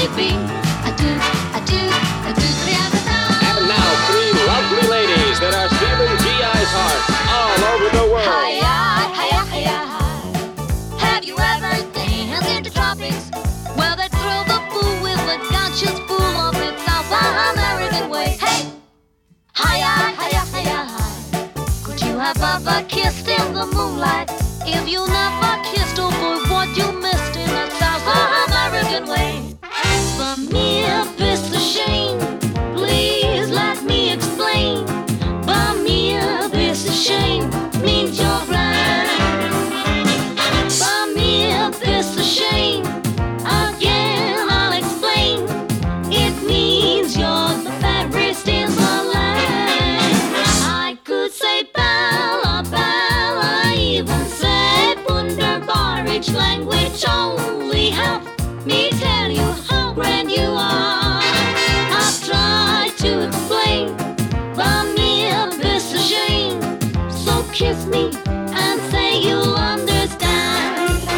And now, three lovely ladies that are stealing GI's hearts all over the world. Hiya, hiya, hiya, hi. Have you ever danced in the tropics? Well, they thrill the fool with a conscious fool of it, South American way. Hey, hiya, hiya, hiya, hi. Could you have ever kissed in the moonlight? If you never kissed, oh boy, what you missed in that South American way. For me, it's a shame. Please let me explain. For me, it's a shame. Means you're blind. For me, it's a shame. Again, I'll explain. It means you're the fairest in the land. I could say Bella, Bella, even say wunderbar. Each language only help me tell you how grand you are. I've tried to explain, but me it's a shame. So kiss me and say you'll understand.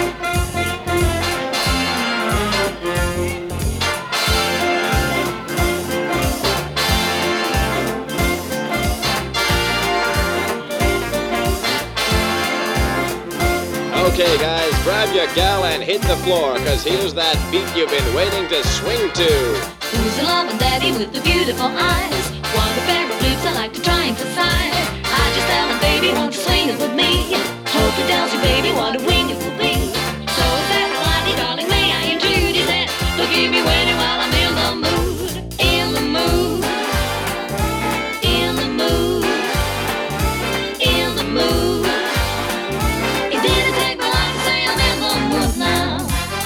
Okay, guys, grab your gal and hit the floor, cause here's that beat you've been waiting to swing to. Who's in love with daddy with the beautiful eyes? What a pair of lips I like to try and emphasize. I just tell him, baby, won't you swing it with me? Hope it tells you, baby, what a wing it will be. So is that lightly, darling, may I introduce it? Look at me waiting while I'm in the mood. In the mood. In the mood. In the mood. It didn't take me long to say I'm in the mood now.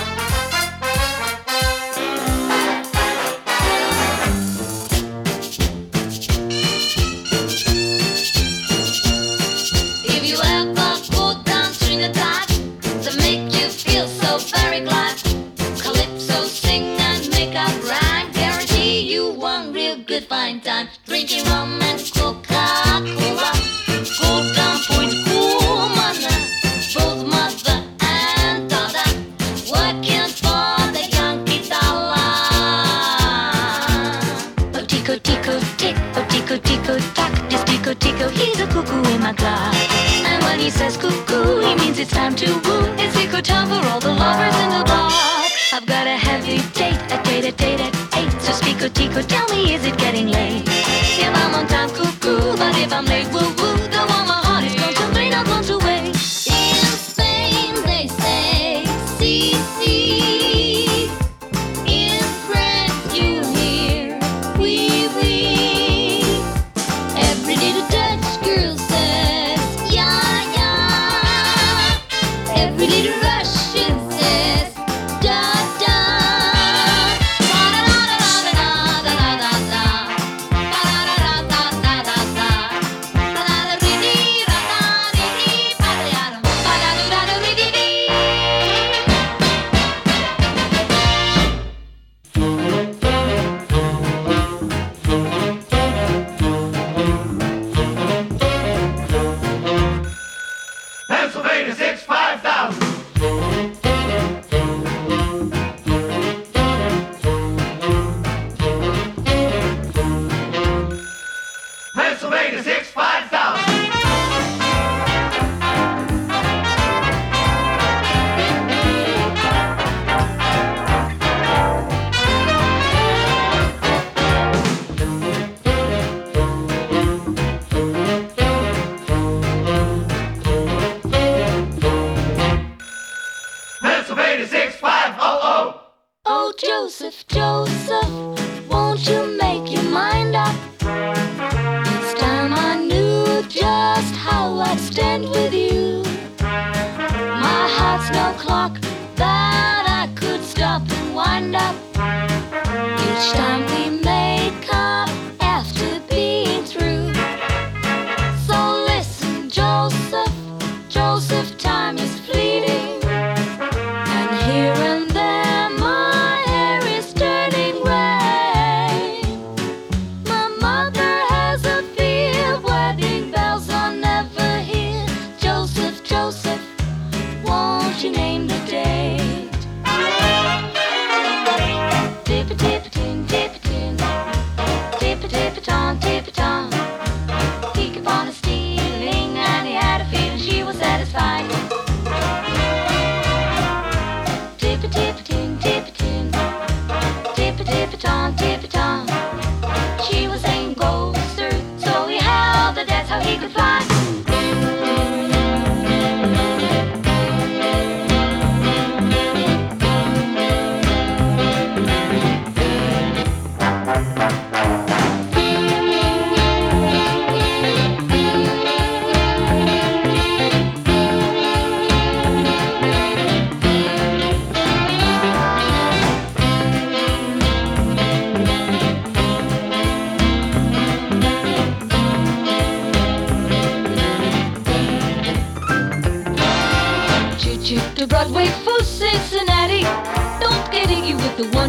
If you ever go down Trinidad to make you feel so very glad, Calypso sing and make a brand, guarantee you one real good fine time. Drinking rum and Coca-Cola, go down Point Cumana, both mother and daughter, working for the Yankee dollar. Oh tico tico tick, oh tico tico tock, this tico tico, he's a cuckoo in my clock. And when he says cuckoo, he means it's time to woo. It's tico time for all the lovers in the bar. I've got a heavy date, a date at 8. So speako tico, tell me, is it getting late? If I'm on time, cuckoo, but if I'm late, woo woo, the one my heart is going to play, not going to wait. In Spain they say, si, si. In France you hear, oui, oui. Every little Dutch girl says, yeah, yeah. Every little Russian says, da, da. Ba-da-da-da-da-da-da-da-da-da. Ba-da-da-da-da-da-da-da. Ba-da-da-dee-dee-da-da-dee-dee, ba-da-da-da. Ba-da-da-da-dee-dee-dee. Pennsylvania 65000. Pennsylvania 65000. Pennsylvania 6500. Oh, Joseph, Joseph, won't you make your mind up? This time I knew just how I'd stand with you. My heart's no clock that I could stop and wind up. Each time we make up after being through. So listen, Joseph, Joseph, time is fleeting. And here and there my hair is turning gray. My mother has a fear wedding bells are never here. Joseph, Joseph, won't you name the day?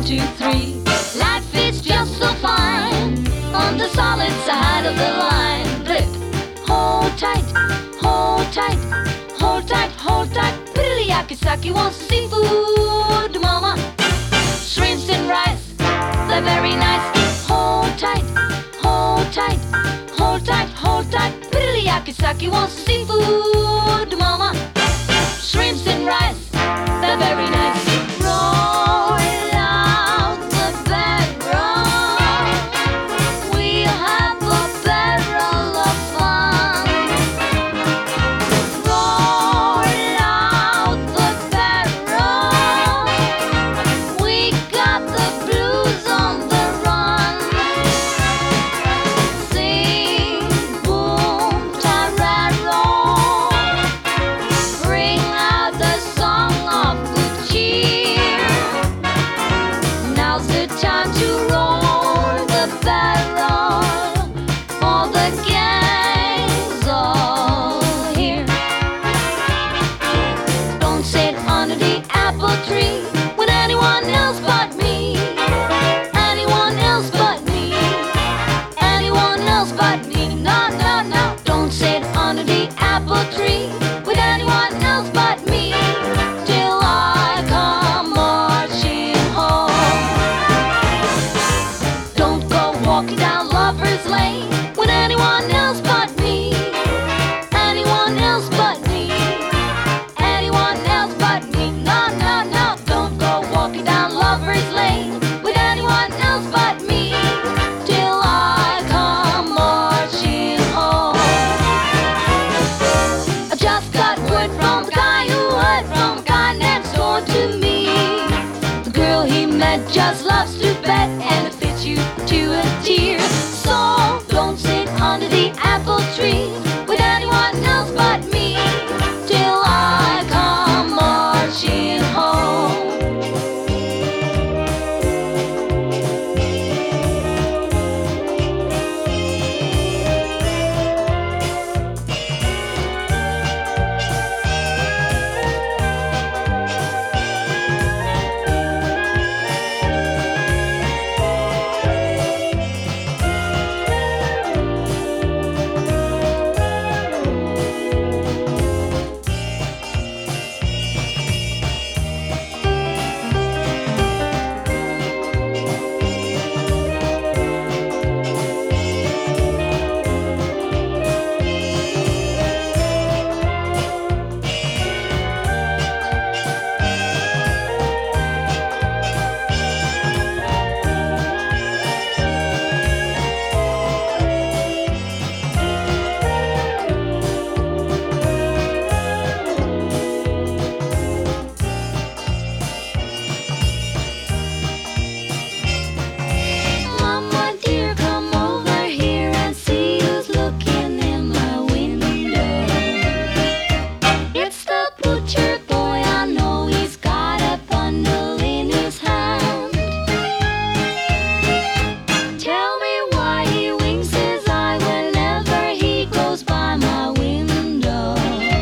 2, 3. Life is just so fine on the solid side of the line. Flip, hold tight, hold tight, hold tight, hold tight. Yakisaki wants seafood, mama. Shrimps and rice, they're very nice. Hold tight, hold tight, hold tight, hold tight. Yakisaki wants seafood, mama. Shrimps and rice, they're very nice. Roll out the barrel, we'll have a barrel of fun. Roll out the barrel, we got the blues on the run. Sing, boom, tararo, bring out the song of good cheer. Now's the time to roll the barrel, for the gang's all here. Don't sit under the apple tree with anyone else but me. Anyone else but me. Anyone else but me. No, no, no. Don't sit under the apple tree with anyone else but me. Till I come marching home. Don't go walking down Lover's Lane with anyone else but me. Anyone else but me. Anyone else but me. No, no, no. Don't go walking down Lover's Lane with anyone else but me. Till I come marching home. I just got word from the guy who heard from the guy next door to me. The girl he met just loves to bet, and it fits you to a tear. So don't sit under the apple tree with anyone else but me. Till I come marching home. Mama dear, come over here and see who's looking in my window. It's the butcher boy, I know he's got a bundle in his hand. Tell me why he winks his eye whenever he goes by my window.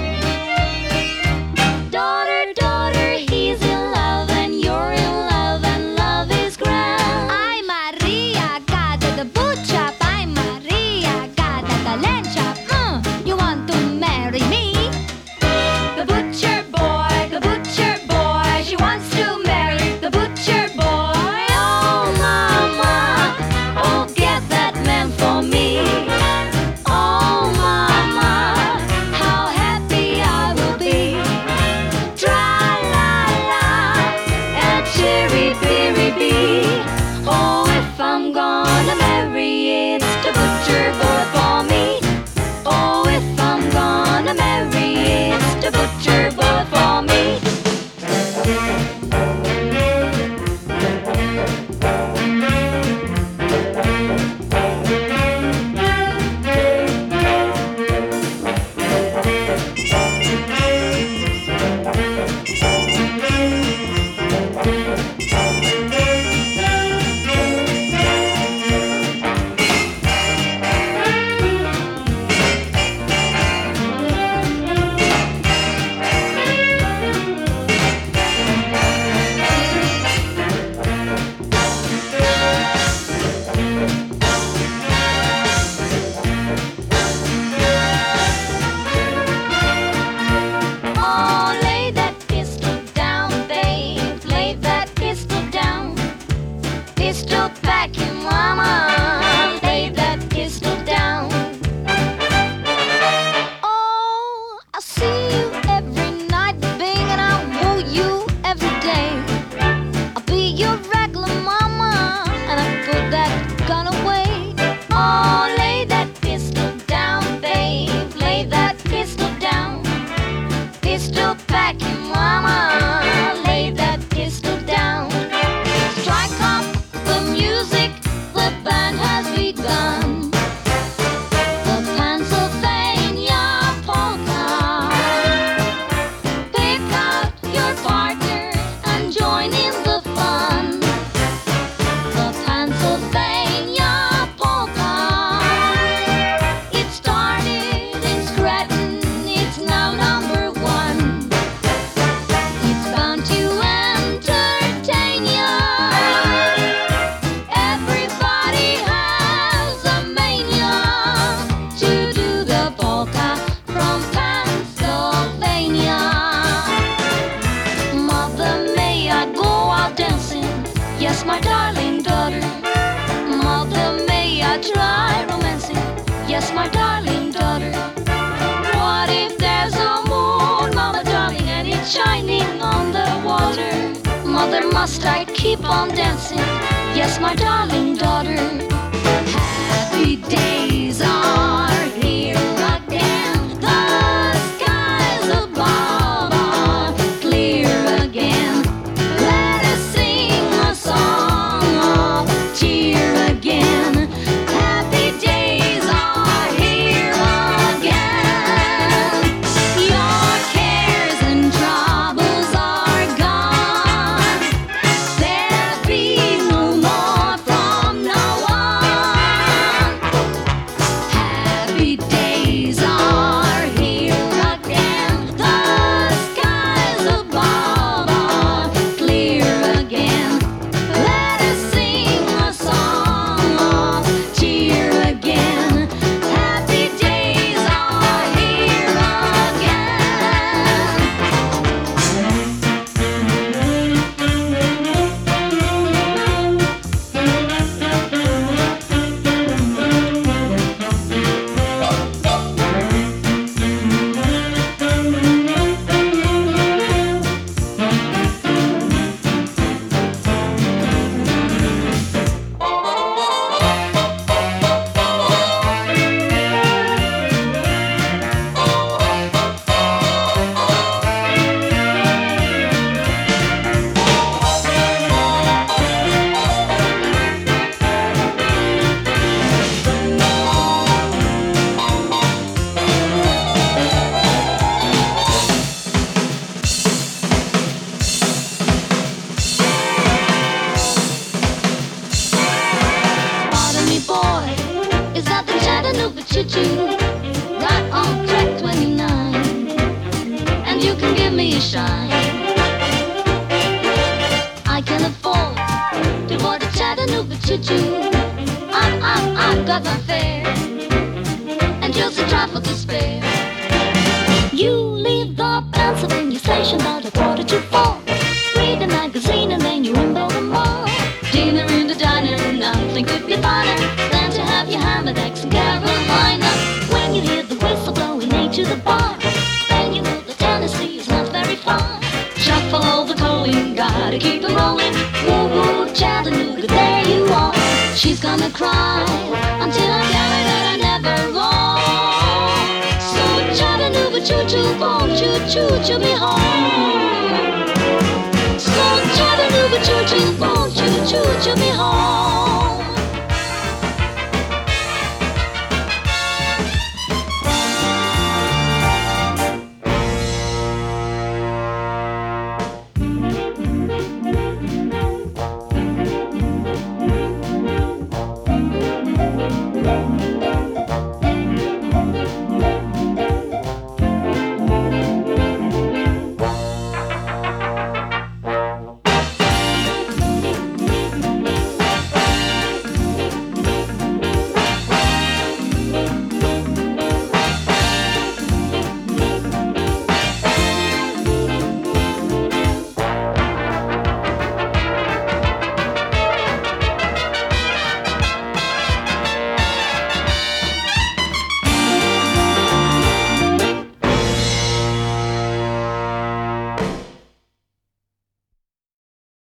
Daughter, daughter, he's in love and you're in love and love is grand. I'm Maria, gata the butcher. I'm Maria, gata the lamb chop. You want to marry me? The butcher boy, she wants to marry the butcher boy. Oh mama, oh get that man for me. Oh mama, how happy I will be. Tra la la, and cherry berry bee. Oh, if I'm gonna marry, it's the butcher boy for me. Oh, if I'm gonna marry, it's the butcher boy for me. Pistol packing mama, lay that pistol down. Oh, I see you every night, Bing, and I woo you every day. I'll be your regular mama, and I put that gun away. Oh, lay that pistol down, babe, lay that pistol down. Pistol packing mama, lay that pistol down. Strike up the music, the band has begun. The Pennsylvania polka. Pick out your partner and join in the fun. The Pennsylvania polka. It started in Scranton, it's now number one. It's bound to entertain ya. Everybody has a mania to do the polka from Pennsylvania. Mother, may I go out dancing? Yes, my darling daughter. Mother, may I try romancing? Yes, my darling daughter. What if there's a moon, mama darling, and it's shining on the water? Mother, must I keep on dancing? Yes, my darling daughter. Happy days are here again. The skies above are clear again. Let us sing a song of cheer again. Happy days are here again. Your cares and troubles are gone. There'll be no more from now on. Happy days are here again. The skies above are clear again. Let us sing a song of cheer again. Happy days are here again. Pardon me, boy, is that the Chattanooga choo-choo? Right on track 29, and you can give me a shine. I can afford to board a Chattanooga choo-choo. I've got my fare, and just a trifle to spare. You leave the Pennsylvania station about 3:45. Read the magazine and then you're in Baltimore. Dinner in the diner, nothing could be finer than to have your Hammerdecks and Carolina. When you hear the whistle blowing eight to the bar, then you know that Tennessee is not very far. Shuffle all the coin, gotta keep it rolling. Woo woo, Chattanooga, there you are. She's gonna cry until I tell her that I never wrong. So Chattanooga choo-choo, won't you choo-choo me home? So Chattanooga choo-choo, won't you choo-choo me home?